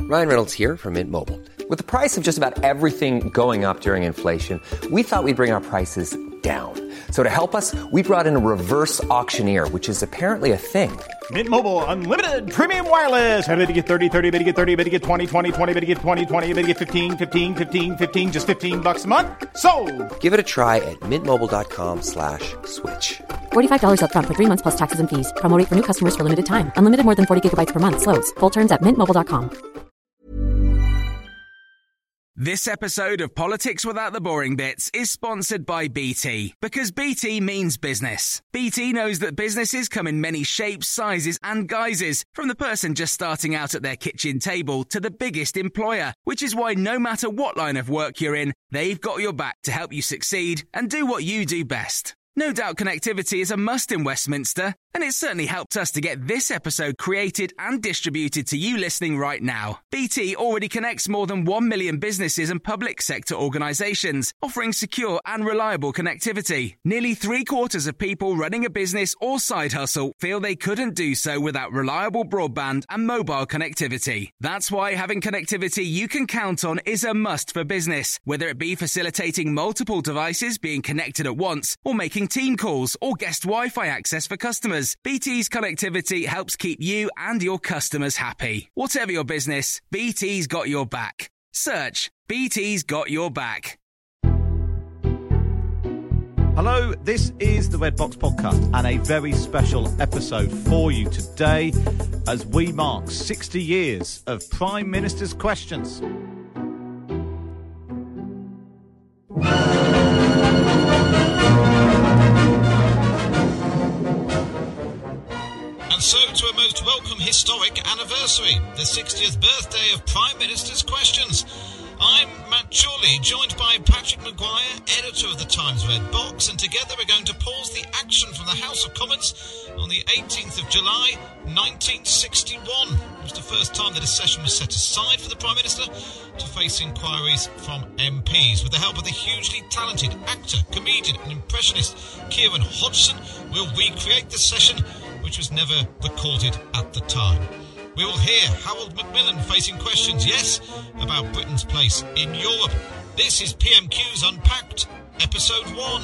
Ryan Reynolds here from Mint Mobile. With the price of just about everything going up during inflation, we thought we'd bring our prices down. So to help us, we brought in a reverse auctioneer, which is apparently a thing. Mint Mobile Unlimited Premium Wireless. How to get 30, 30, bit to get 30, bit to get 20, 20, 20, bit to get 20, 20, bit to get 15, 15, 15, 15, just $15 a month? Sold! Give it a try at mintmobile.com/switch. $45 up front for 3 months plus taxes and fees. Promo rate for new customers for limited time. Unlimited more than 40 gigabytes per month. Slows full terms at mintmobile.com. This episode of Politics Without the Boring Bits is sponsored by BT, because BT means business. BT knows that businesses come in many shapes, sizes and guises, from the person just starting out at their kitchen table to the biggest employer, which is why no matter what line of work you're in, they've got your back to help you succeed and do what you do best. No doubt connectivity is a must in Westminster, and it's certainly helped us to get this episode created and distributed to you listening right now. BT already connects more than 1 million businesses and public sector organisations, offering secure and reliable connectivity. Nearly 3/4 of people running a business or side hustle feel they couldn't do so without reliable broadband and mobile connectivity. That's why having connectivity you can count on is a must for business, whether it be facilitating multiple devices being connected at once, or making team calls or guest Wi-Fi access for customers. BT's connectivity helps keep you and your customers happy. Whatever your business, BT's got your back. Search BT's got your back. Hello, this is the Red Box Podcast and a very special episode for you today as we mark 60 years of Prime Minister's Questions. And so to a most welcome historic anniversary, the 60th birthday of Prime Minister's Questions. I'm Matt Chorley, joined by Patrick Maguire, editor of the Times Red Box, and together we're going to pause the action from the House of Commons on the 18th of July, 1961. It was the first time that a session was set aside for the Prime Minister to face inquiries from MPs. With the help of the hugely talented actor, comedian and impressionist Kieran Hodgson, we'll recreate the session, which was never recorded at the time. We will hear Harold Macmillan facing questions, yes, about Britain's place in Europe. This is PMQ's Unpacked, Episode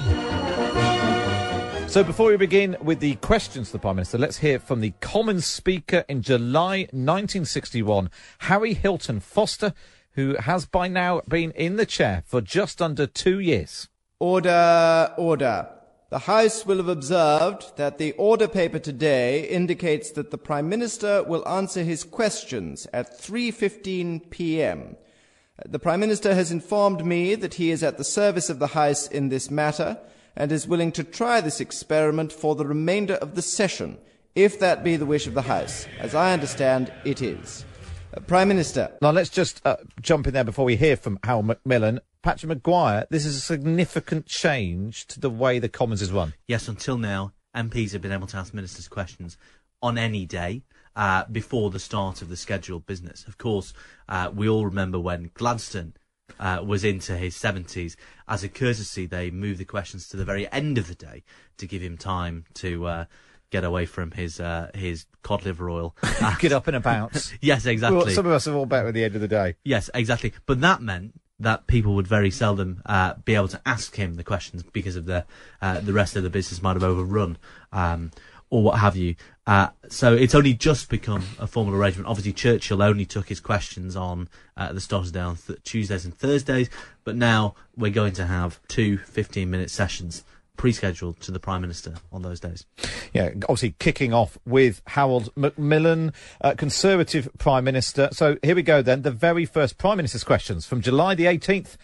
1. So before we begin with the questions to the Prime Minister, let's hear from the Commons Speaker in July 1961, Harry Hilton Foster, who has by now been in the chair for just under 2 years. Order, order. The House will have observed that the order paper today indicates that the Prime Minister will answer his questions at 3:15 p.m. The Prime Minister has informed me that he is at the service of the House in this matter and is willing to try this experiment for the remainder of the session, if that be the wish of the House. As I understand, it is. Prime Minister. Now let's just jump in there before we hear from Harold Macmillan. Patrick Maguire, this is a significant change to the way the Commons is run. Yes, until now, MPs have been able to ask ministers questions on any day before the start of the scheduled business. Of course, we all remember when Gladstone was into his 70s. As a courtesy, they moved the questions to the very end of the day to give him time to get away from his cod liver oil. Get up and about. Yes, exactly. Well, some of us are all better at the end of the day. Yes, exactly. But that meant that people would very seldom be able to ask him the questions because of the rest of the business might have overrun or what have you. So it's only just become a formal arrangement. Obviously, Churchill only took his questions on the start of the day on Tuesdays and Thursdays, but now we're going to have 2 15-minute sessions pre-scheduled to the Prime Minister on those days. Yeah, obviously kicking off with Harold Macmillan, Conservative Prime Minister. So here we go then, the very first Prime Minister's questions from July the 18th,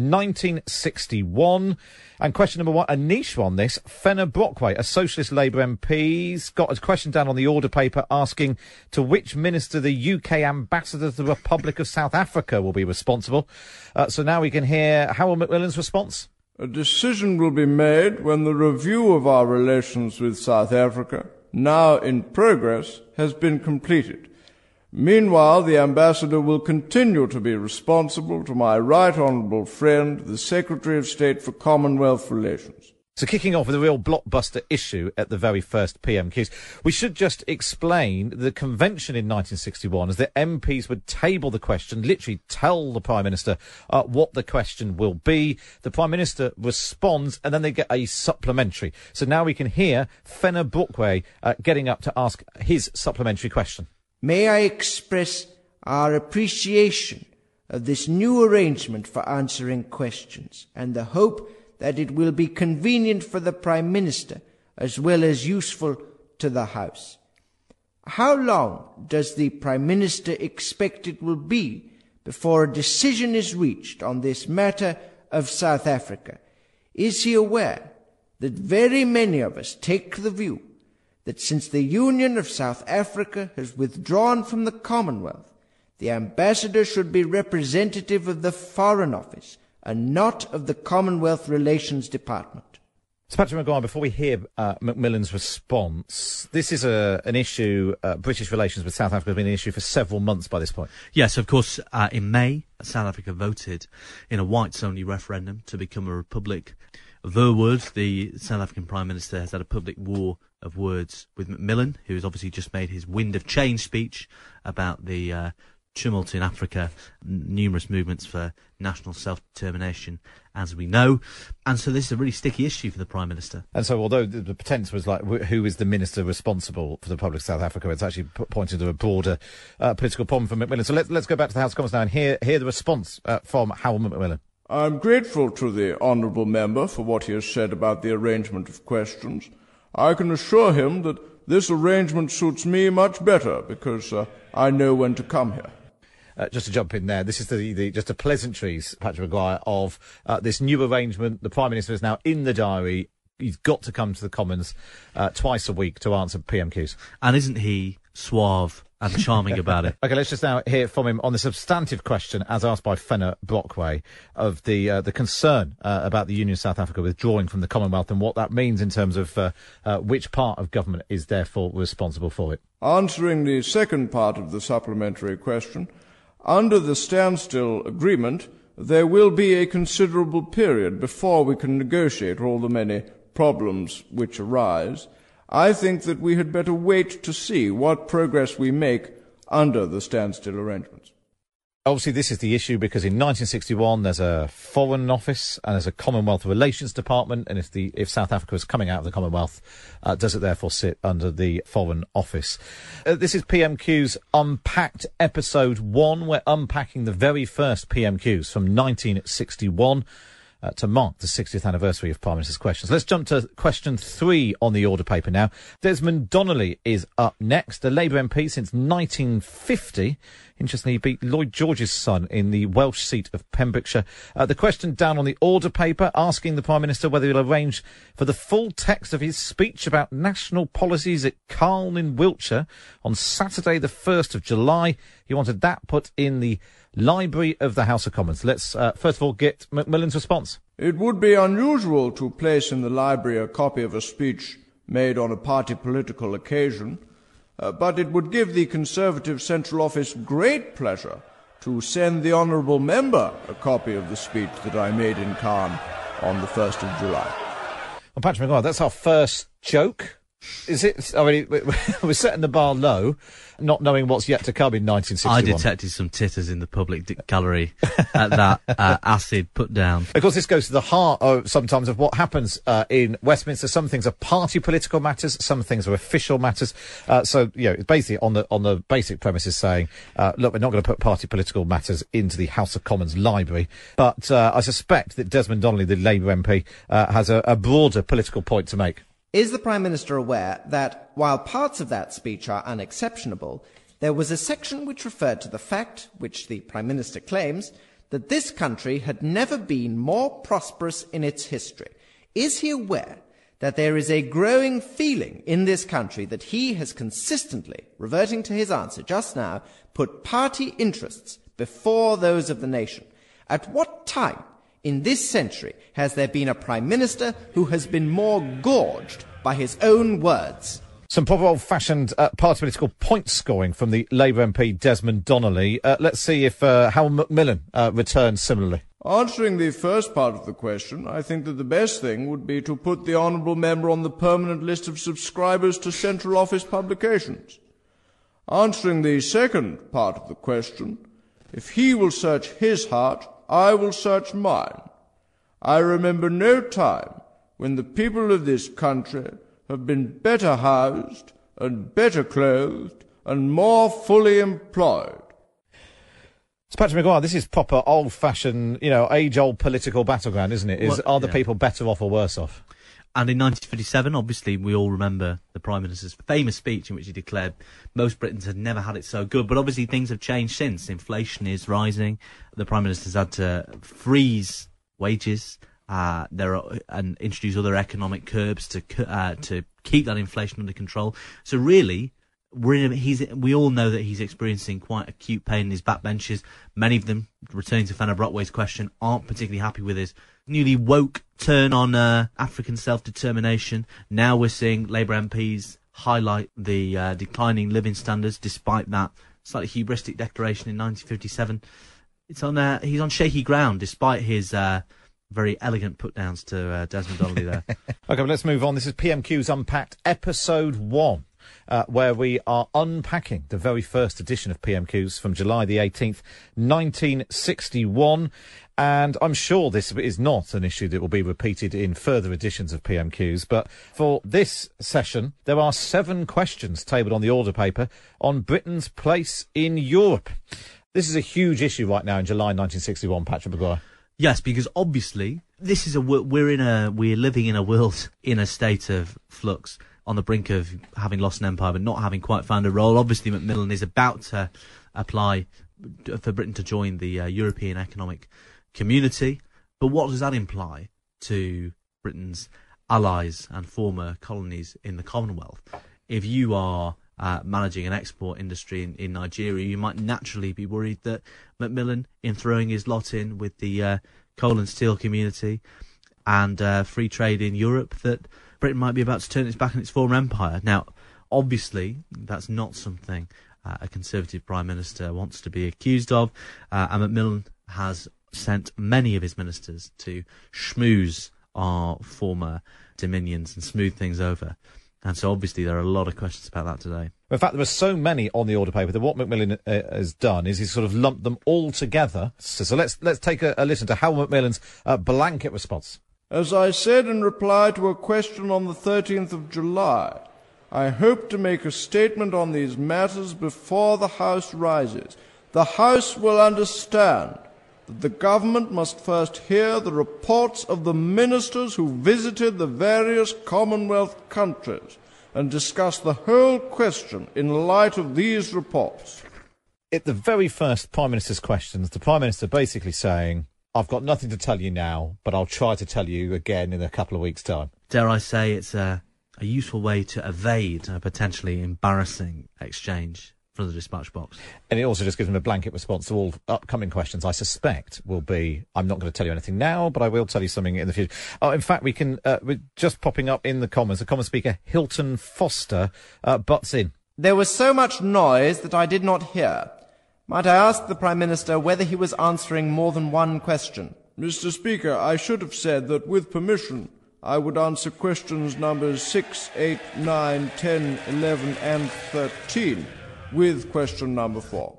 1961. And question number one, a niche one this, Fenner Brockway, a Socialist Labour MP's got a question down on the order paper asking to which minister the UK ambassador to the Republic of South Africa will be responsible. So now we can hear Harold Macmillan's response. A decision will be made when the review of our relations with South Africa, now in progress, has been completed. Meanwhile, the ambassador will continue to be responsible to my right honourable friend, the Secretary of State for Commonwealth Relations. So kicking off with a real blockbuster issue at the very first PMQs, we should just explain the convention in 1961 is that MPs would table the question, literally tell the Prime Minister what the question will be. The Prime Minister responds and then they get a supplementary. So now we can hear Fenner Brockway getting up to ask his supplementary question. May I express our appreciation of this new arrangement for answering questions and the hope that it will be convenient for the Prime Minister as well as useful to the House. How long does the Prime Minister expect it will be before a decision is reached on this matter of South Africa? Is he aware that very many of us take the view that since the Union of South Africa has withdrawn from the Commonwealth, the ambassador should be representative of the Foreign Office and not of the Commonwealth Relations Department? So, Patrick Maguire, before we hear Macmillan's response, this is an issue, British relations with South Africa has been an issue for several months by this point. Yes, of course, in May, South Africa voted in a whites-only referendum to become a republic. Verwoerd, the South African Prime Minister, has had a public war of words with Macmillan, who has obviously just made his Wind of Change speech about the tumult in Africa, numerous movements for national self-determination, as we know. And so this is a really sticky issue for the Prime Minister. And so although the pretense was like, who is the minister responsible for the Republic of South Africa, it's actually pointing to a broader political problem for Macmillan. So let's go back to the House of Commons now and hear the response from Howell Macmillan. I'm grateful to the honourable member for what he has said about the arrangement of questions. I can assure him that this arrangement suits me much better because I know when to come here. Just to jump in there, this is just the pleasantries, Patrick Maguire, of this new arrangement. The Prime Minister is now in the diary. He's got to come to the Commons twice a week to answer PMQs. And isn't he suave and charming about it? OK, let's just now hear from him on the substantive question, as asked by Fenner Brockway, of the concern about the Union of South Africa withdrawing from the Commonwealth and what that means in terms of which part of government is therefore responsible for it. Answering the second part of the supplementary question, under the standstill agreement, there will be a considerable period before we can negotiate all the many problems which arise. I think that we had better wait to see what progress we make under the standstill arrangements. Obviously, this is the issue because in 1961 there's a Foreign Office and there's a Commonwealth Relations Department, and if South Africa is coming out of the Commonwealth, does it therefore sit under the Foreign Office? This is PMQ's Unpacked Episode 1. We're unpacking the very first PMQs from 1961. To mark the 60th anniversary of Prime Minister's Questions. Let's jump to question 3 on the order paper now. Desmond Donnelly is up next, a Labour MP since 1950. Interestingly, he beat Lloyd George's son in the Welsh seat of Pembrokeshire. The question down on the order paper, asking the Prime Minister whether he'll arrange for the full text of his speech about national policies at Calne in Wiltshire on Saturday the 1st of July. He wanted that put in the Library of the House of Commons. Let's first of all get Macmillan's response. It would be unusual to place in the library a copy of a speech made on a party political occasion, but it would give the Conservative Central Office great pleasure to send the honourable member a copy of the speech that I made in Calne on the 1st of July. Well, Patrick Maguire, that's our first joke. Is it? I mean, we're setting the bar low, not knowing what's yet to come in 1961. I detected some titters in the public gallery at that acid put down. Of course, this goes to the heart of sometimes of what happens in Westminster. Some things are party political matters, some things are official matters. So, you know, it's basically on the basic premises saying, look, we're not going to put party political matters into the House of Commons library. But I suspect that Desmond Donnelly, the Labour MP, has a broader political point to make. Is the Prime Minister aware that, while parts of that speech are unexceptionable, there was a section which referred to the fact, which the Prime Minister claims, that this country had never been more prosperous in its history? Is he aware that there is a growing feeling in this country that he has consistently, reverting to his answer just now, put party interests before those of the nation? At what time in this century has there been a Prime Minister who has been more gorged by his own words? Some proper old-fashioned party political point scoring from the Labour MP Desmond Donnelly. Let's see if Howell Macmillan returns similarly. Answering the first part of the question, I think that the best thing would be to put the honourable member on the permanent list of subscribers to Central Office publications. Answering the second part of the question, if he will search his heart, I will search mine. I remember no time when the people of this country have been better housed and better clothed and more fully employed. So, Patrick Maguire, this is proper old-fashioned, age-old political battleground, isn't it? Are the people better off or worse off? And in 1957, obviously, we all remember the Prime Minister's famous speech in which he declared most Britons had never had it so good. But obviously, things have changed since. Inflation is rising. The Prime Minister's had to freeze wages and introduce other economic curbs to keep that inflation under control. So really, we all know that he's experiencing quite acute pain in his backbenches. Many of them, returning to Fenner Brockway's question, aren't particularly happy with his newly woke turn on African self-determination. Now we're seeing Labour MPs highlight the declining living standards, despite that slightly hubristic declaration in 1957. He's on shaky ground, despite his very elegant put-downs to Desmond Donnelly there. OK, well, let's move on. This is PMQ's Unpacked, Episode 1. Where we are unpacking the very first edition of PMQs from July the 18th, 1961. And I'm sure this is not an issue that will be repeated in further editions of PMQs. But for this session, there are 7 questions tabled on the order paper on Britain's place in Europe. This is a huge issue right now in July 1961, Patrick Maguire. Yes, because obviously this is we're living in a world in a state of flux, on the brink of having lost an empire but not having quite found a role. Obviously, Macmillan is about to apply for Britain to join the European Economic Community. But what does that imply to Britain's allies and former colonies in the Commonwealth? If you are managing an export industry in Nigeria, you might naturally be worried that Macmillan, in throwing his lot in with the coal and steel community and free trade in Europe, that Britain might be about to turn its back on its former empire. Now, obviously, that's not something a Conservative Prime Minister wants to be accused of, and Macmillan has sent many of his ministers to schmooze our former dominions and smooth things over. And so, obviously, there are a lot of questions about that today. In fact, there are so many on the order paper that what Macmillan has done is he's sort of lumped them all together. So let's take a listen to Hal Macmillan's blanket response. As I said in reply to a question on the 13th of July, I hope to make a statement on these matters before the House rises. The House will understand that the government must first hear the reports of the ministers who visited the various Commonwealth countries and discuss the whole question in light of these reports. At the very first Prime Minister's questions, the Prime Minister basically saying, I've got nothing to tell you now, but I'll try to tell you again in a couple of weeks' time. Dare I say it's a useful way to evade a potentially embarrassing exchange from the dispatch box. And it also just gives them a blanket response to all upcoming questions, I suspect, will be, I'm not going to tell you anything now, but I will tell you something in the future. Oh, in fact, we can, we're just popping up in the Commons, the Commons Speaker, Hilton Foster, butts in. There was so much noise that I did not hear. Might I ask the Prime Minister whether he was answering more than one question? Mr. Speaker, I should have said that, with permission, I would answer questions numbers 6, 8, 9, 10, 11 and 13, with question number 4.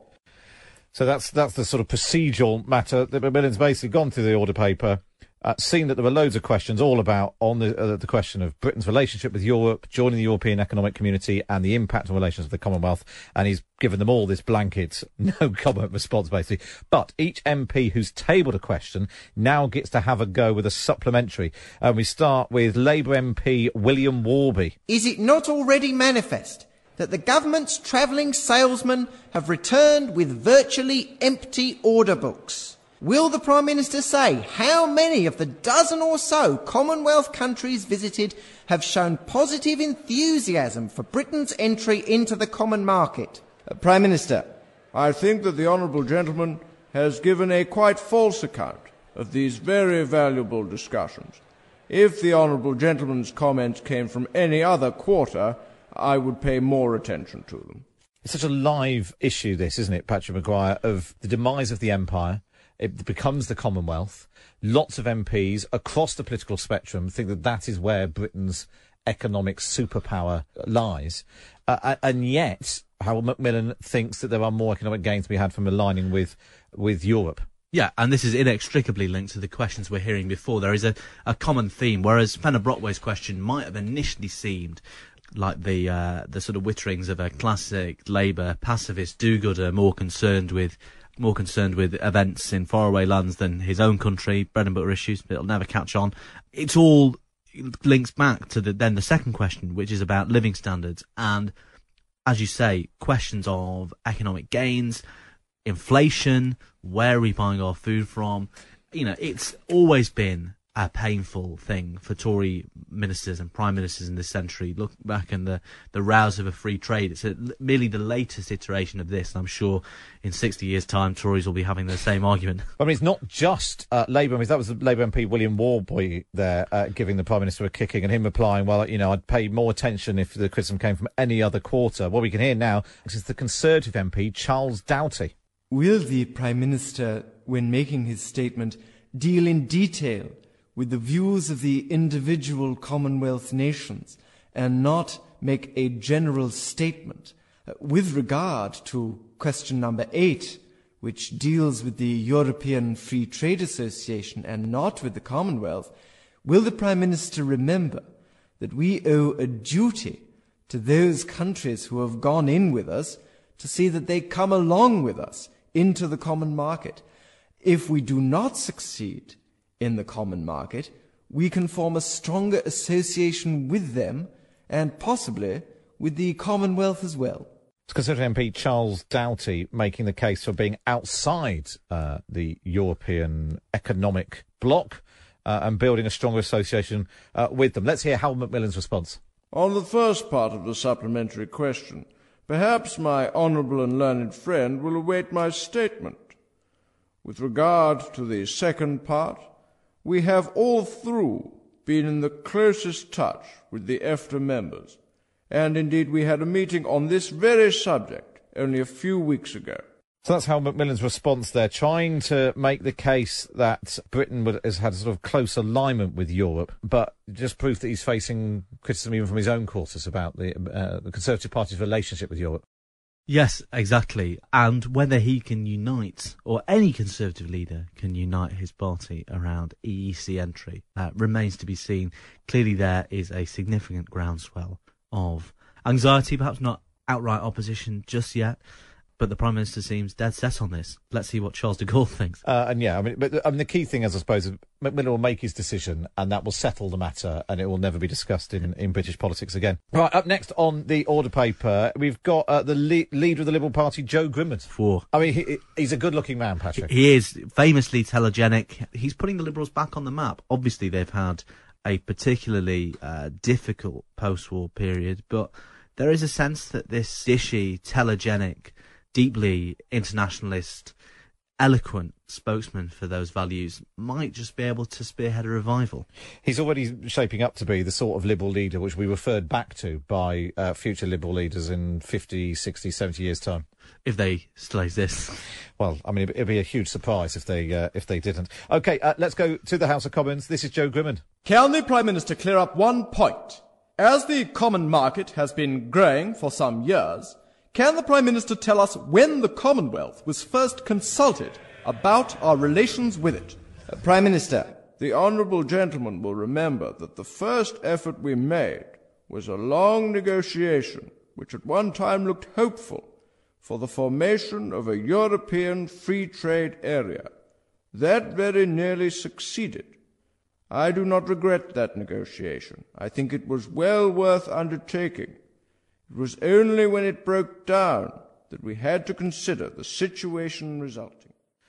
So that's the sort of procedural matter that Macmillan's basically gone through the order paper, seen that there were loads of questions all about on the question of Britain's relationship with Europe, joining the European Economic Community and the impact on relations with the Commonwealth, and he's given them all this blanket, no comment response, basically. But each MP who's tabled a question now gets to have a go with a supplementary. And we start with Labour MP William Warby. Is it not already manifest that the government's travelling salesmen have returned with virtually empty order books? Will the Prime Minister say how many of the dozen or so Commonwealth countries visited have shown positive enthusiasm for Britain's entry into the common market? Prime Minister. I think that the honourable gentleman has given a quite false account of these very valuable discussions. If the honourable gentleman's comments came from any other quarter, I would pay more attention to them. It's such a live issue, this, isn't it, Patrick Maguire, of the demise of the empire. it becomes the Commonwealth. Lots of MPs across the political spectrum think that that is where Britain's economic superpower lies. And yet, Harold Macmillan thinks that there are more economic gains to be had from aligning with Europe. Yeah, and this is inextricably linked to the questions we're hearing before. There is a common theme, whereas Fenner Brockway's question might have initially seemed like the sort of witterings of a classic Labour pacifist do-gooder, more concerned with events in faraway lands than his own country, bread and butter issues, but it'll never catch on. It's all links back to the second question, which is about living standards, and as you say, questions of economic gains, inflation, where are we buying our food from? You know, it's always been a painful thing for Tory ministers and prime ministers in this century. Look back in the rows of a free trade. It's merely the latest iteration of this. I'm sure in 60 years' time, Tories will be having the same argument. I mean, it's not just Labour. I mean, that was the Labour MP William Warboy there giving the Prime Minister a kicking and him replying, well, you know, I'd pay more attention if the criticism came from any other quarter. What we can hear now is the Conservative MP Charles Doughty. Will the Prime Minister, when making his statement, deal in detail with the views of the individual Commonwealth nations and not make a general statement? With regard to question number 8, which deals with the European Free Trade Association and not with the Commonwealth, will the Prime Minister remember that we owe a duty to those countries who have gone in with us to see that they come along with us into the common market? If we do not succeed in the common market, we can form a stronger association with them and possibly with the Commonwealth as well. Conservative MP Charles Doughty making the case for being outside the European economic bloc and building a stronger association with them. Let's hear Harold Macmillan's response. On the first part of the supplementary question, perhaps my honourable and learned friend will await my statement. With regard to the second part, we have all through been in the closest touch with the EFTA members, and indeed we had a meeting on this very subject only a few weeks ago. So that's Harold Macmillan's response there, trying to make the case that Britain has had a sort of close alignment with Europe, but just proof that he's facing criticism even from his own quarters about the Conservative Party's relationship with Europe. Yes, exactly. And whether he can unite, or any Conservative leader can unite his party around EEC entry, remains to be seen. Clearly there is a significant groundswell of anxiety, perhaps not outright opposition just yet, but the Prime Minister seems dead set on this. Let's see what Charles de Gaulle thinks. The key thing is, I suppose, Macmillan will make his decision and that will settle the matter and it will never be discussed in British politics again. Right, up next on the order paper, we've got the leader of the Liberal Party, Joe Grimond. I mean, he's a good-looking man, Patrick. He is famously telegenic. He's putting the Liberals back on the map. Obviously, they've had a particularly difficult post-war period, but there is a sense that this dishy, telegenic, deeply internationalist, eloquent spokesman for those values might just be able to spearhead a revival. He's already shaping up to be the sort of Liberal leader which we referred back to by future Liberal leaders in 50, 60, 70 years' time. If they still exist. Well, I mean, it'd be a huge surprise if they didn't. OK, let's go to the House of Commons. This is Joe Grimond. Can the Prime Minister clear up one point? As the common market has been growing for some years, can the Prime Minister tell us when the Commonwealth was first consulted about our relations with it? Prime Minister. The honourable gentleman will remember that the first effort we made was a long negotiation which at one time looked hopeful for the formation of a European free trade area. That very nearly succeeded. I do not regret that negotiation. I think it was well worth undertaking. It was only when it broke down that we had to consider the situation resulting.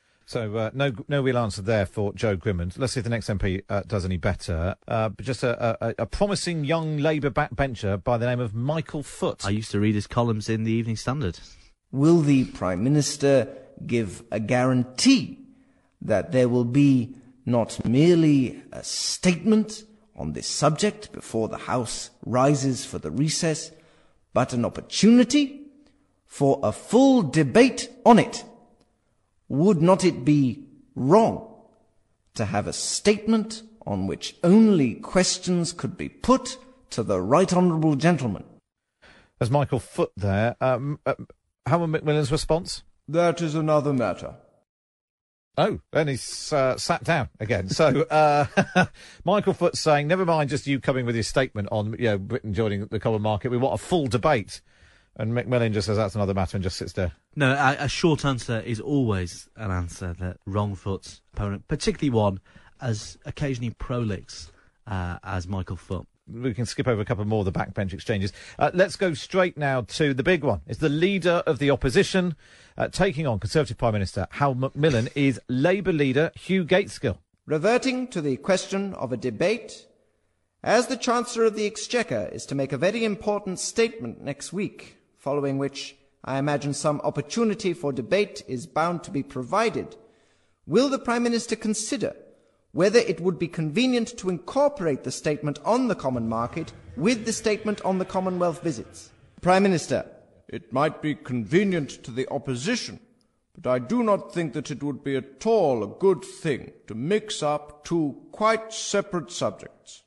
So no real answer there for Joe Grimond. Let's see if the next MP does any better. Just a promising young Labour backbencher by the name of Michael Foot. I used to read his columns in the Evening Standard. Will the Prime Minister give a guarantee that there will be not merely a statement on this subject before the House rises for the recess, but an opportunity for a full debate on it? Would not it be wrong to have a statement on which only questions could be put to the Right Honourable Gentleman. There's Michael Foot there. Howard Macmillan's response? That is another matter. Oh, and he's sat down again. So Michael Foot saying, never mind just you coming with your statement on Britain joining the common market. We want a full debate. And Macmillan just says that's another matter and just sits there. No, a short answer is always an answer that wrong Foot's opponent, particularly one as occasionally prolix as Michael Foot. We can skip over a couple more of the backbench exchanges. Let's go straight now to the big one. It's the leader of the opposition taking on Conservative Prime Minister Hal Macmillan is Labour leader Hugh Gaitskell. Reverting to the question of a debate, as the Chancellor of the Exchequer is to make a very important statement next week, following which I imagine some opportunity for debate is bound to be provided, will the Prime Minister consider whether it would be convenient to incorporate the statement on the common market with the statement on the Commonwealth visits? Prime Minister. It might be convenient to the opposition, but I do not think that it would be at all a good thing to mix up two quite separate subjects.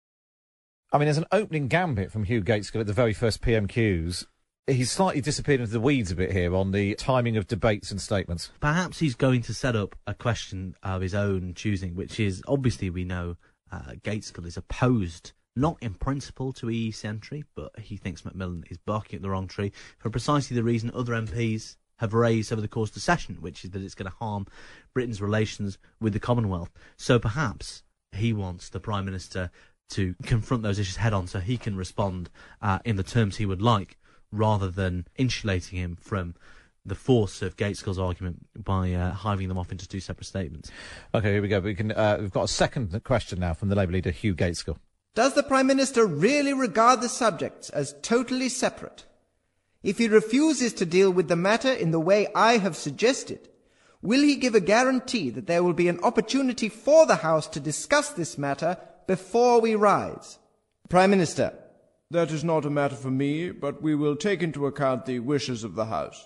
I mean, there's an opening gambit from Hugh Gaitskell at the very first PMQs. He's slightly disappeared into the weeds a bit here on the timing of debates and statements. Perhaps he's going to set up a question of his own choosing, which is, obviously we know Gaitskell is opposed, not in principle, to EEC entry, but he thinks Macmillan is barking at the wrong tree for precisely the reason other MPs have raised over the course of the session, which is that it's going to harm Britain's relations with the Commonwealth. So perhaps he wants the Prime Minister to confront those issues head on so he can respond in the terms he would like, rather than insulating him from the force of Gaitskell's argument by hiving them off into two separate statements. OK, here we go. We've got a second question now from the Labour leader, Hugh Gaitskell. Does the Prime Minister really regard the subjects as totally separate? If he refuses to deal with the matter in the way I have suggested, will he give a guarantee that there will be an opportunity for the House to discuss this matter before we rise? Prime Minister. That is not a matter for me, but we will take into account the wishes of the House.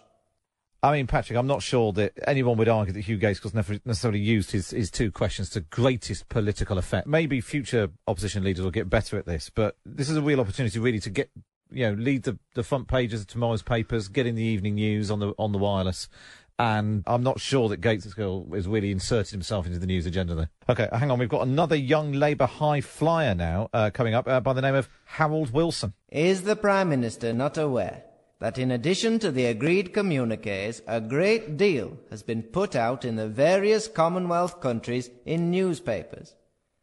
I mean, Patrick, I'm not sure that anyone would argue that Hugh Gaitskell's never necessarily used his two questions to greatest political effect. Maybe future opposition leaders will get better at this, but this is a real opportunity really to get, lead the front pages of tomorrow's papers, get in the evening news on the wireless. And I'm not sure that Gaitskell has really inserted himself into the news agenda there. OK, hang on. We've got another young Labour high flyer now coming up by the name of Harold Wilson. Is the Prime Minister not aware that in addition to the agreed communiques, a great deal has been put out in the various Commonwealth countries in newspapers?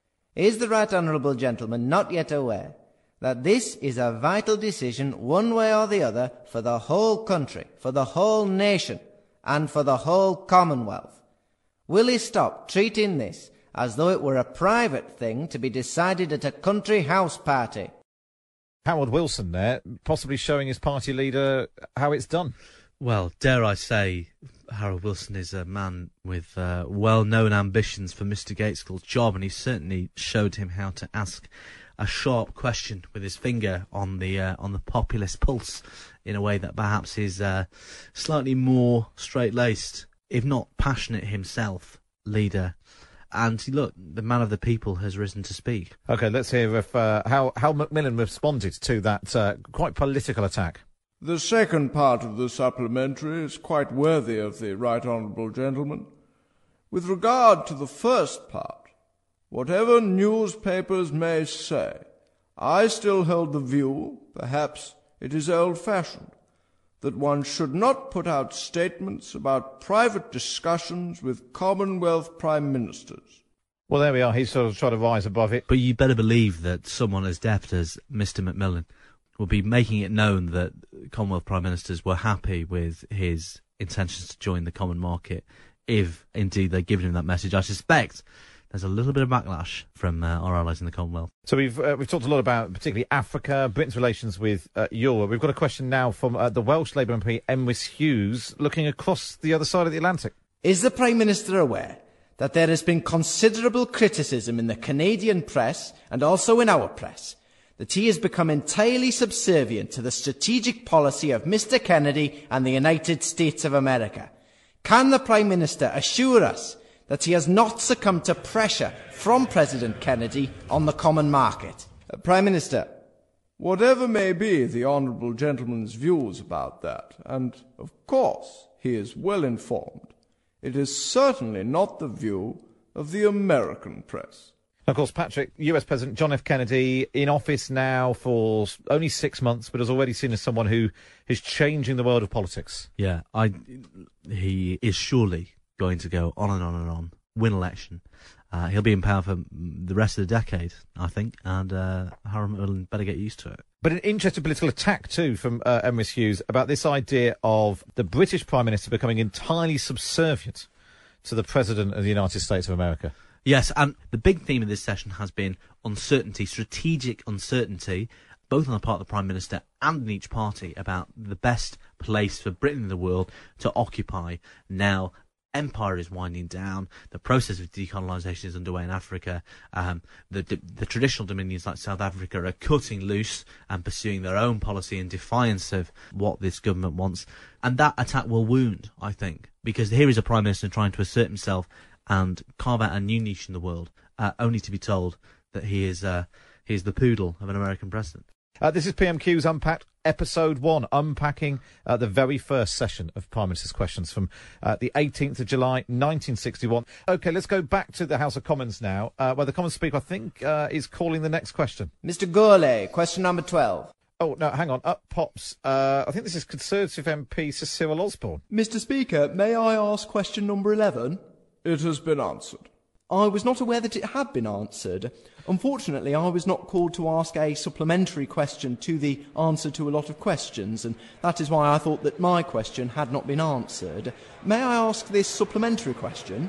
Is the Right Honourable Gentleman not yet aware that this is a vital decision one way or the other for the whole country, for the whole nation, and for the whole Commonwealth? Will he stop treating this as though it were a private thing to be decided at a country house party? Howard Wilson there, possibly showing his party leader how it's done. Well, dare I say, Harold Wilson is a man with well-known ambitions for Mr. Gaitskell's job, and he certainly showed him how to ask a sharp question with his finger on the populist pulse in a way that perhaps is slightly more straight-laced, if not passionate himself, leader. And look, the man of the people has risen to speak. OK, let's hear if how Macmillan responded to that quite political attack. The second part of the supplementary is quite worthy of the Right Honourable Gentleman. With regard to the first part, whatever newspapers may say, I still hold the view, perhaps it is old-fashioned, that one should not put out statements about private discussions with Commonwealth Prime Ministers. Well, there we are. He's sort of trying to rise above it. But you better believe that someone as deft as Mr. Macmillan will be making it known that Commonwealth Prime Ministers were happy with his intentions to join the common market, if indeed they've given him that message. I suspect there's a little bit of backlash from our allies in the Commonwealth. So we've talked a lot about particularly Africa, Britain's relations with Europe. We've got a question now from the Welsh Labour MP, Emrys Hughes, looking across the other side of the Atlantic. Is the Prime Minister aware that there has been considerable criticism in the Canadian press and also in our press that he has become entirely subservient to the strategic policy of Mr. Kennedy and the United States of America? Can the Prime Minister assure us that he has not succumbed to pressure from President Kennedy on the common market. Prime Minister. Whatever may be the honourable gentleman's views about that, and of course he is well informed, it is certainly not the view of the American press. Of course, Patrick, US President John F. Kennedy in office now for only 6 months, but is already seen as someone who is changing the world of politics. Yeah, he is surely going to go on and on and on, win election. He'll be in power for the rest of the decade, I think, and Harold Macmillan better get used to it. But an interesting political attack, too, from Emrys Hughes about this idea of the British Prime Minister becoming entirely subservient to the President of the United States of America. Yes, and the big theme of this session has been uncertainty, strategic uncertainty, both on the part of the Prime Minister and in each party, about the best place for Britain in the world to occupy now. Empire is winding down. The process of decolonisation is underway in Africa. The traditional dominions like South Africa are cutting loose and pursuing their own policy in defiance of what this government wants. And that attack will wound, I think, because here is a Prime Minister trying to assert himself and carve out a new niche in the world, only to be told that he is the poodle of an American president. This is PMQ's Unpacked, Episode 1, unpacking the very first session of Prime Minister's Questions from the 18th of July, 1961. OK, let's go back to the House of Commons now, where the Commons Speaker, I think, is calling the next question. Mr Gourlay, question number 12. Oh, no, hang on. Up pops. I think this is Conservative MP Sir Cyril Osborne. Mr Speaker, may I ask question number 11? It has been answered. I was not aware that it had been answered. Unfortunately, I was not called to ask a supplementary question to the answer to a lot of questions, and that is why I thought that my question had not been answered. May I ask this supplementary question?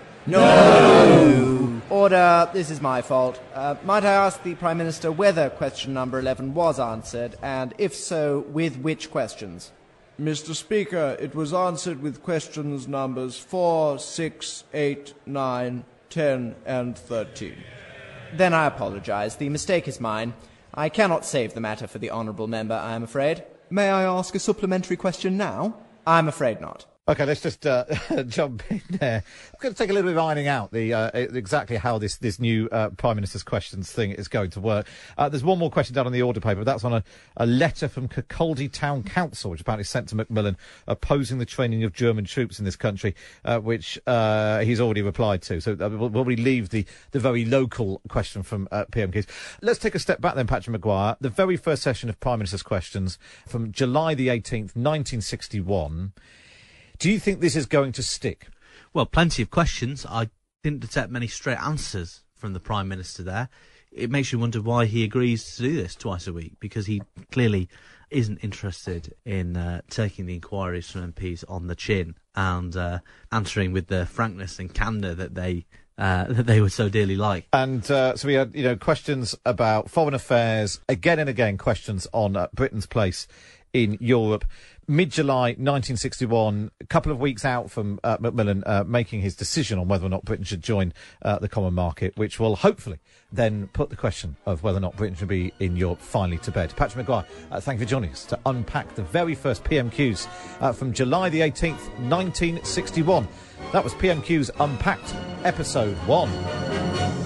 No! Order, this is my fault. Might I ask the Prime Minister whether question number 11 was answered, and if so, with which questions? Mr Speaker, it was answered with questions numbers 4, 6, 8, 9, 10 and 13. Then I apologise. The mistake is mine. I cannot save the matter for the honourable member, I am afraid. May I ask a supplementary question now? I'm afraid not. OK, let's just jump in there. I'm going to take a little bit of ironing out exactly how this new Prime Minister's Questions thing is going to work. There's one more question down on the order paper. That's on a letter from Kirkcaldy Town Council, which apparently sent to Macmillan, opposing the training of German troops in this country, which he's already replied to. So we'll leave the very local question from PMQs. Let's take a step back then, Patrick Maguire. The very first session of Prime Minister's Questions from July the 18th, 1961. Do you think this is going to stick? Well, plenty of questions. I didn't detect many straight answers from the Prime Minister there. It makes you wonder why he agrees to do this twice a week, because he clearly isn't interested in taking the inquiries from MPs on the chin and answering with the frankness and candour that they would so dearly like. And so we had, questions about foreign affairs, again and again questions on Britain's place in Europe. Mid-July 1961, a couple of weeks out from Macmillan making his decision on whether or not Britain should join the common market, which will hopefully then put the question of whether or not Britain should be in Europe finally to bed. Patrick Maguire, thank you for joining us to unpack the very first PMQs from July the 18th, 1961. That was PMQ's Unpacked, Episode 1.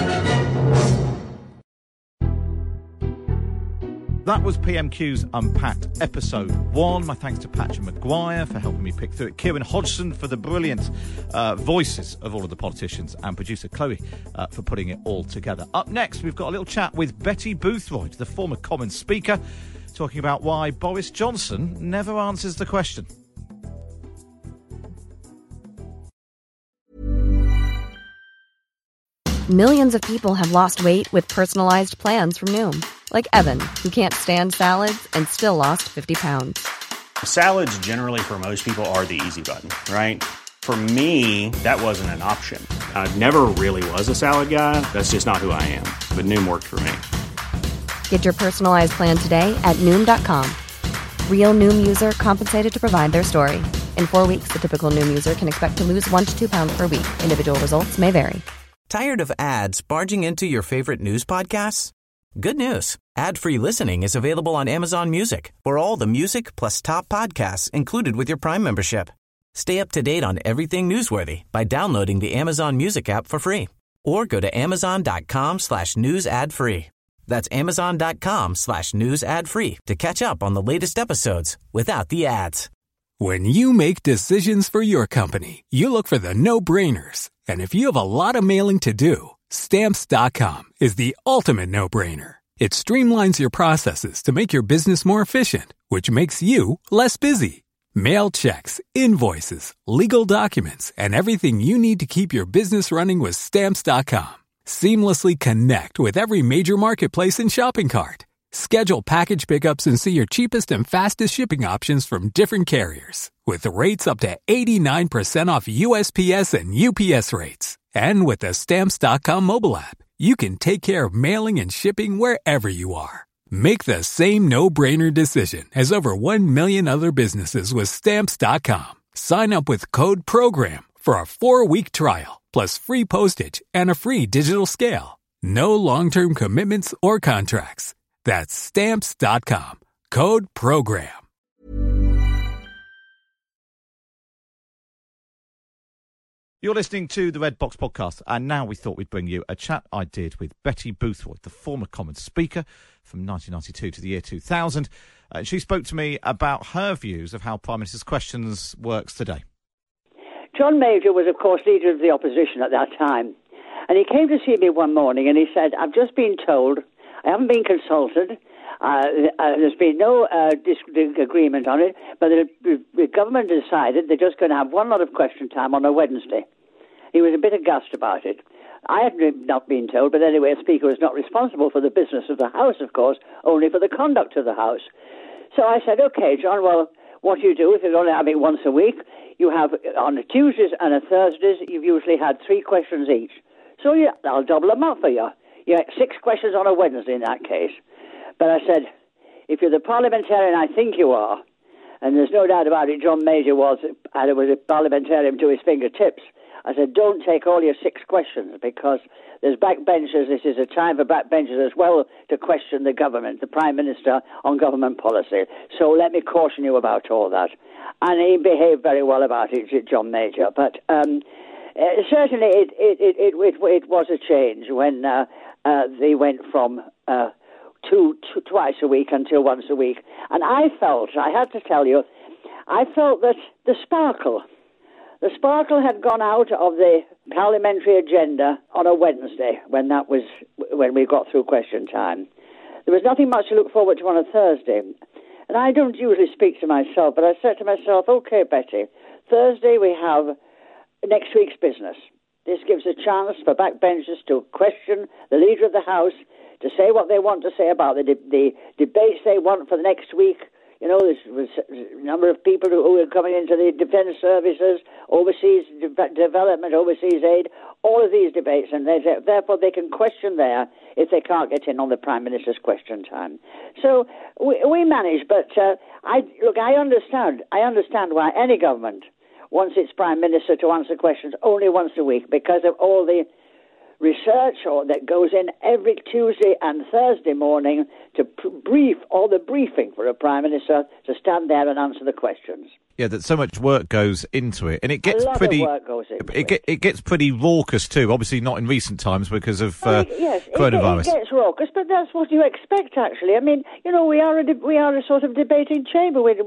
That was PMQ's Unpacked, Episode 1. My thanks to Patrick Maguire for helping me pick through it. Kieran Hodgson for the brilliant voices of all of the politicians, and producer Chloe for putting it all together. Up next, we've got a little chat with Betty Boothroyd, the former Commons Speaker, talking about why Boris Johnson never answers the question. Millions of people have lost weight with personalized plans from Noom. Like Evan, who can't stand salads and still lost 50 pounds. Salads generally for most people are the easy button, right? For me, that wasn't an option. I never really was a salad guy. That's just not who I am. But Noom worked for me. Get your personalized plan today at Noom.com. Real Noom user compensated to provide their story. In 4 weeks, the typical Noom user can expect to lose 1 to 2 pounds per week. Individual results may vary. Tired of ads barging into your favorite news podcasts? Good news. Ad-free listening is available on Amazon Music for all the music plus top podcasts included with your Prime membership. Stay up to date on everything newsworthy by downloading the Amazon Music app for free or go to amazon.com/news ad free. That's amazon.com/news ad free to catch up on the latest episodes without the ads. When you make decisions for your company, you look for the no-brainers. And if you have a lot of mailing to do, Stamps.com is the ultimate no-brainer. It streamlines your processes to make your business more efficient, which makes you less busy. Mail checks, invoices, legal documents, and everything you need to keep your business running with Stamps.com. Seamlessly connect with every major marketplace and shopping cart. Schedule package pickups and see your cheapest and fastest shipping options from different carriers, with rates up to 89% off USPS and UPS rates. And with the Stamps.com mobile app, you can take care of mailing and shipping wherever you are. Make the same no-brainer decision as over 1 million other businesses with Stamps.com. Sign up with code PROGRAM for a 4-week trial, plus free postage and a free digital scale. No long-term commitments or contracts. That's Stamps.com. Code PROGRAM. You're listening to the Red Box Podcast, and now we thought we'd bring you a chat I did with Betty Boothroyd, the former Commons Speaker from 1992 to the year 2000. She spoke to me about her views of how Prime Minister's Questions works today. John Major was, of course, Leader of the Opposition at that time, and he came to see me one morning and he said, I've just been told, I haven't been consulted, there's been no agreement on it, but the government decided they're just going to have one lot of question time on a Wednesday. He was a bit aghast about it. I had not been told, but anyway, a Speaker is not responsible for the business of the House, of course, only for the conduct of the House. So I said, OK, John, well, what you do, if you're only having once a week, you have on Tuesdays and Thursdays, you've usually had 3 questions each. So I'll double them up for you. You have 6 questions on a Wednesday in that case. But I said, if you're the parliamentarian I think you are, and there's no doubt about it, John Major was a parliamentarian to his fingertips, I said, don't take all your 6 questions because there's backbenchers. This is a time for backbenchers as well to question the government, the Prime Minister, on government policy. So let me caution you about all that. And he behaved very well about it, John Major. But certainly it was a change when they went from twice a week until once a week. And I had to tell you, I felt that the sparkle had gone out of the parliamentary agenda on a Wednesday when we got through question time. There was nothing much to look forward to on a Thursday. And I don't usually speak to myself, but I said to myself, OK, Betty, Thursday we have next week's business. This gives a chance for backbenchers to question the Leader of the House, to say what they want to say about the debates they want for the next week. You know, there's a number of people who are coming into the defence services, overseas development, overseas aid, all of these debates, and therefore they can question there if they can't get in on the Prime Minister's question time. So we manage, but I understand why any government wants its Prime Minister to answer questions only once a week because of all the research that goes in every Tuesday and Thursday morning to brief all the briefing for a Prime Minister to stand there and answer the questions. Yeah, that so much work goes into it, and it gets pretty. Work goes into it. It gets pretty raucous too. Obviously, not in recent times because of coronavirus. It gets raucous, but that's what you expect. Actually, I mean, you know, we are a sort of debating chamber. We're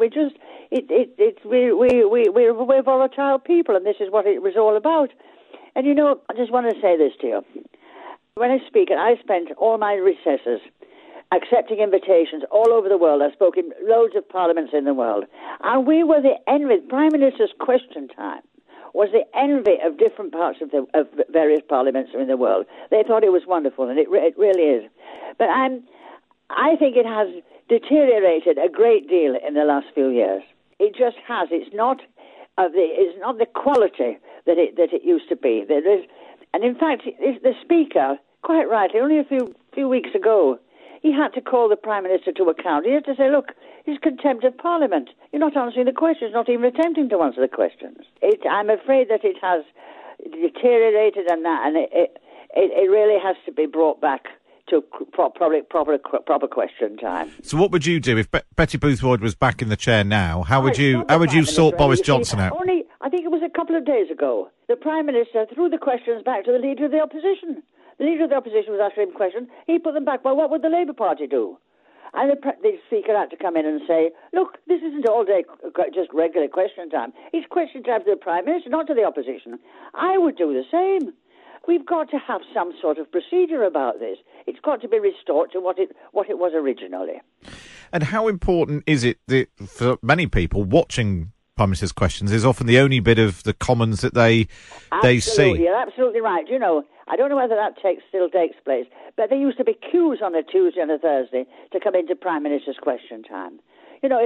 volatile people, and this is what it was all about. And you know, I just want to say this to you. When I speak, and I spent all my recesses accepting invitations all over the world. I spoke in loads of parliaments in the world. And we were the envy. Prime Minister's question time was the envy of different parts of various parliaments in the world. They thought it was wonderful, and it really is. But I think it has deteriorated a great deal in the last few years. It just has. It's not the quality that it used to be. And in fact, the Speaker, quite rightly, only a few weeks ago, he had to call the Prime Minister to account. He had to say, look, he's contempt of Parliament. You're not answering the questions, not even attempting to answer the questions. I'm afraid that it has deteriorated and it really has to be brought back to proper question time. So what would you do if Betty Boothroyd was back in the chair now? How would you sort Boris Johnson out? I I think it was a couple of days ago, the Prime Minister threw the questions back to the Leader of the Opposition. The Leader of the Opposition was asking him questions. He put them back. Well, what would the Labour Party do? And the Speaker had to come in and say, look, this isn't all day just regular question time. It's question time to the Prime Minister, not to the Opposition. I would do the same. We've got to have some sort of procedure about this. It's got to be restored to what it was originally. And how important is it that for many people watching Prime Minister's questions is often the only bit of the Commons that they see? You're absolutely right. You know, I don't know whether that still takes place, but there used to be queues on a Tuesday and a Thursday to come into Prime Minister's question time. You know,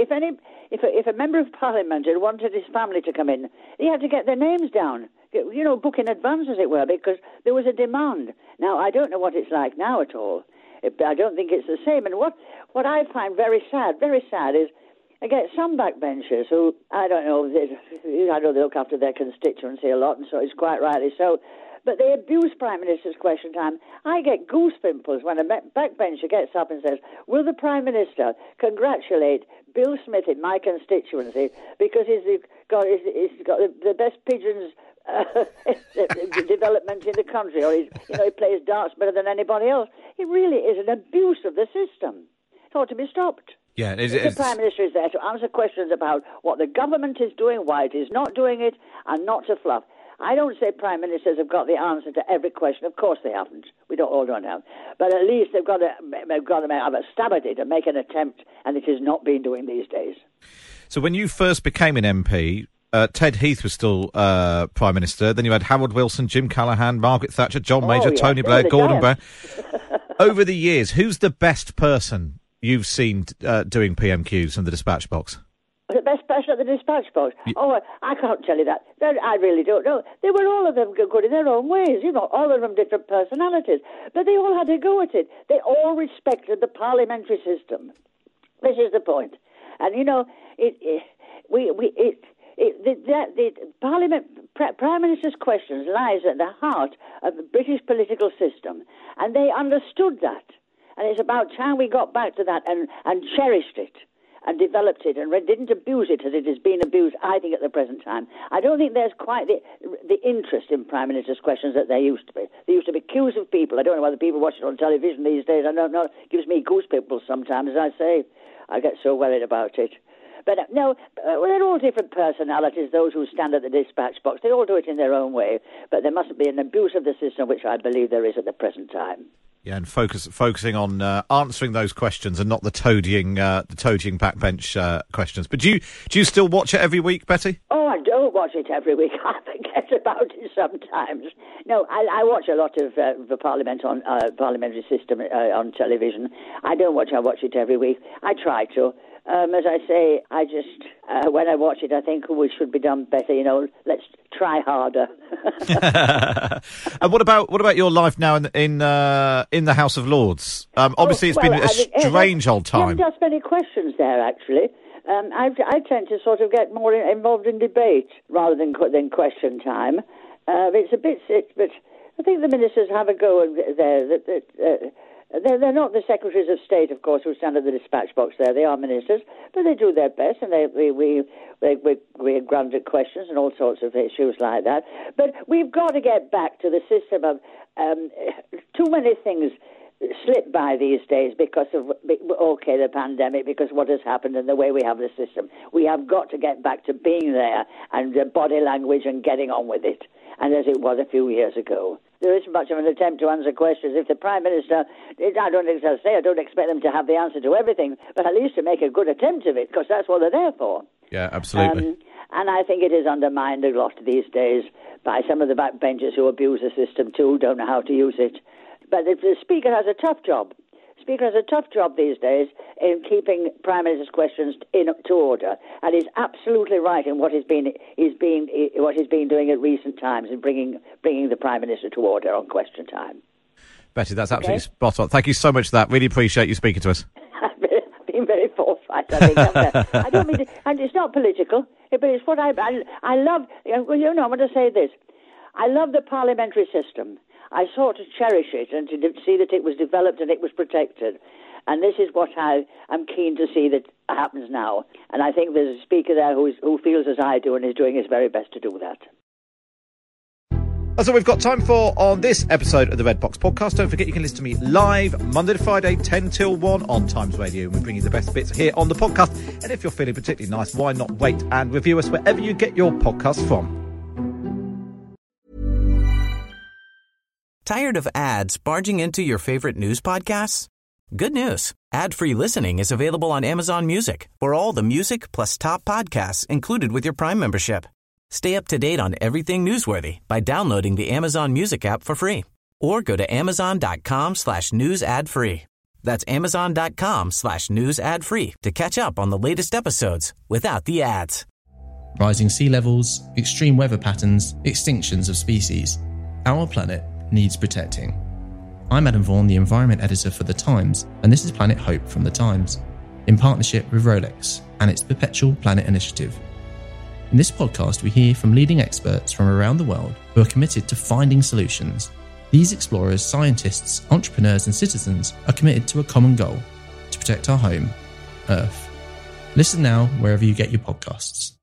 if a member of Parliament had wanted his family to come in, he had to get their names down. You know, book in advance, as it were, because there was a demand. Now, I don't know what it's like now at all. I don't think it's the same. And what I find very sad is I get some backbenchers who, I know they look after their constituency a lot, and so it's quite rightly so, but they abuse Prime Minister's question time. I get goose pimples when a backbencher gets up and says, will the Prime Minister congratulate Bill Smith in my constituency because he's got the best pigeons development in the country, or he plays darts better than anybody else. It really is an abuse of the system. It ought to be stopped. Yeah, the Prime Minister is there to answer questions about what the government is doing, why it is not doing it, and not to fluff. I don't say Prime Ministers have got the answer to every question. Of course they haven't. We all don't have. But at least they've got to have a stab at it and make an attempt, and it is not being doing these days. So when you first became an MP, Ted Heath was still Prime Minister. Then you had Harold Wilson, Jim Callaghan, Margaret Thatcher, John Major, Tony Blair, Gordon Brown. Over the years, who's the best person you've seen doing PMQs in the dispatch box? The best person at the dispatch box? Oh, I can't tell you that. I really don't know. They were all of them good in their own ways, all of them different personalities. But they all had a go at it. They all respected the parliamentary system. This is the point. And, the Parliament, Prime Minister's questions lies at the heart of the British political system. And they understood that. And it's about time we got back to that and cherished it and developed it and didn't abuse it as it has been abused, I think, at the present time. I don't think there's quite the interest in Prime Minister's questions that there used to be. There used to be queues of people. I don't know whether people watch it on television these days. I don't know. It gives me goose pimples sometimes, as I say. I get so worried about it. But no, they're all different personalities, those who stand at the dispatch box. They all do it in their own way. But there mustn't be an abuse of the system, which I believe there is at the present time. Yeah, and focusing on answering those questions and not the toadying backbench questions. But do you still watch it every week, Betty? Oh, I don't watch it every week. I forget about it sometimes. No, I watch a lot of the parliamentary system on television. I watch it every week. I try to. As I say, I just when I watch it, I think we should be done better. Let's try harder. And what about your life now in the House of Lords? Obviously, it's been a strange old time. I haven't asked many questions there, actually. I tend to sort of get more involved in debate rather than question time. It's a bit sick, but I think the ministers have a go there. They're not the Secretaries of State, of course, who stand at the dispatch box there. They are ministers, but they do their best, and we're granted questions and all sorts of issues like that. But we've got to get back to the system of too many things slip by these days because of, the pandemic, because what has happened and the way we have the system. We have got to get back to being there and body language and getting on with it, and as it was a few years ago. There isn't much of an attempt to answer questions. If the Prime Minister, I don't expect them to have the answer to everything, but at least to make a good attempt of it, because that's what they're there for. Yeah, absolutely. And I think it is undermined a lot these days by some of the backbenchers who abuse the system too, don't know how to use it. But the Speaker has a tough job. Speaker has a tough job these days in keeping Prime Minister's questions to order, and he's absolutely right in what he's been doing at recent times in bringing the Prime Minister to order on question time. Betty, that's absolutely spot on. Thank you so much for that. Really appreciate you speaking to us. I've been very forthright, I think. I don't mean to, and it's not political, but it's what I love. I'm going to say this. I love the parliamentary system. I sought to cherish it and to see that it was developed and it was protected. And this is what I'm keen to see that happens now. And I think there's a speaker there who feels as I do and is doing his very best to do that. That's all we've got time for on this episode of the Red Box Podcast. Don't forget you can listen to me live Monday to Friday, 10 till 1 on Times Radio. And we bring you the best bits here on the podcast. And if you're feeling particularly nice, why not wait and review us wherever you get your podcasts from. Tired of ads barging into your favorite news podcasts? Good news. Ad-free listening is available on Amazon Music for all the music plus top podcasts included with your Prime membership. Stay up to date on everything newsworthy by downloading the Amazon Music app for free or go to amazon.com/news ad free. That's amazon.com/news ad free to catch up on the latest episodes without the ads. Rising sea levels, extreme weather patterns, extinctions of species. Our planet needs protecting. I'm Adam Vaughan, the Environment Editor for The Times, and this is Planet Hope from The Times, in partnership with Rolex and its Perpetual Planet Initiative. In this podcast, we hear from leading experts from around the world who are committed to finding solutions. These explorers, scientists, entrepreneurs and citizens are committed to a common goal, to protect our home, Earth. Listen now wherever you get your podcasts.